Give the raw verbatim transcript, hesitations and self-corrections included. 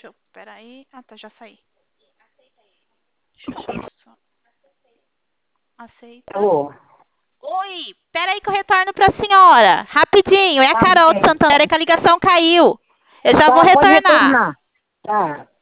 Deixa eu... Peraí. Ah, tá, já saí. Deixa eu só... Aceita. Alô? Oi, peraí que eu retorno pra senhora. Rapidinho, é a Tá Carol de bem. Santander, é que a ligação caiu. Eu já vou Tá, pode retornar. retornar. Tá.